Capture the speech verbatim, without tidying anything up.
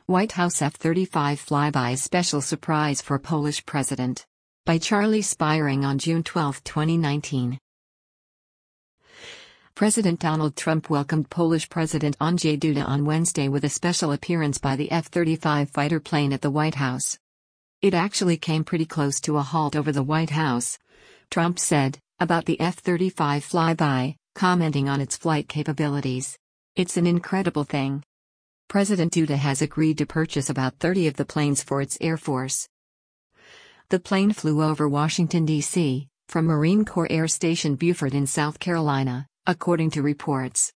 White House F thirty-five flyby special surprise for Polish president. By Charlie Spiering on June twelfth, twenty nineteen. President Donald Trump welcomed Polish President Andrzej Duda on Wednesday with a special appearance by the F thirty-five fighter plane at the White House. It actually came pretty close to a halt over the White House, Trump said, about the F thirty-five flyby, commenting on its flight capabilities. "It's an incredible thing." President Duda has agreed to purchase about thirty of the planes for its Air Force. The plane flew over Washington, D C, from Marine Corps Air Station Beaufort in South Carolina, according to reports.